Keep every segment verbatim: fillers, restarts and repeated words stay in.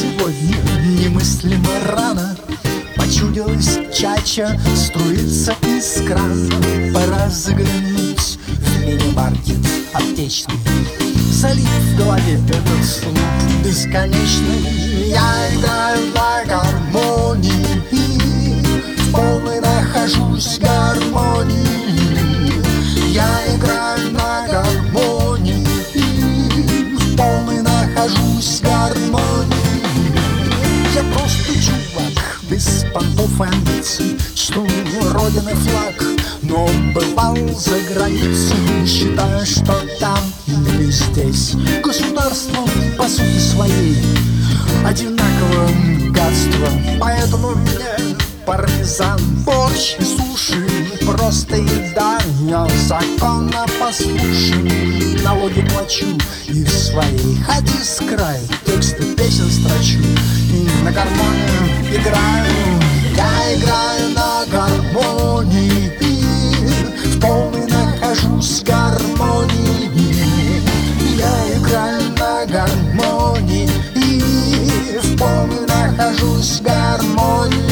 сегодня немыслимо рано. Почудилась чача, струится из крана. Пора заглянуть в мини-маркет аптечный, залив в голове этот звук бесконечный. Я играю на гармонии, в полной нахожусь гармонии. Я играю на гармонии, в полной нахожусь гармонии. Я просто чувак без понтов и амбиций, чту родины флаг, но бывал за границей, считая, что там или здесь государство по сути своей одинаково гадство. Поэтому мне пармезан, борщ и суши просто еда. Я законопослушен, налоги плачу и в своей ходе с краю тексты песен строчу и на гармонию играю. Я играю на гармонии, в полной нахожусь гармонии. Я играю на гармонии, в полной нахожусь гармонии.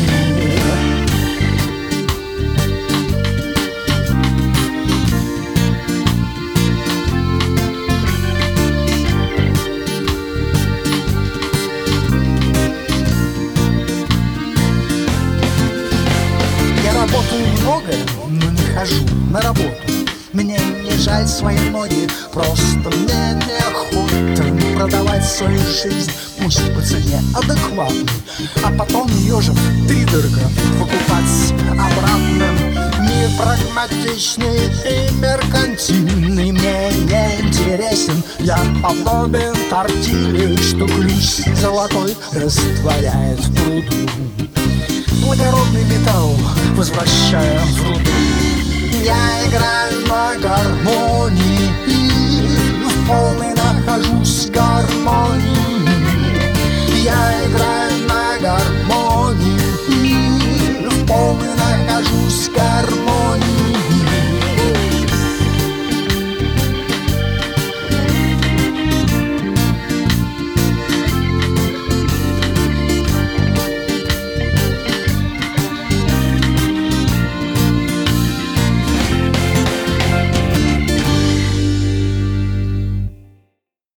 Работаю много, но не хожу на работу. Мне не жаль свои ноги, просто мне неохота продавать свою жизнь, пусть по цене адекватной, а потом ее же втридорога покупать обратно. Мир прагматичный и меркантильный мне не интересен. Я подобен тортиле, что ключ золотой растворяет в пруду. Благородный металл возвращая в руду. Я играю на гармонии,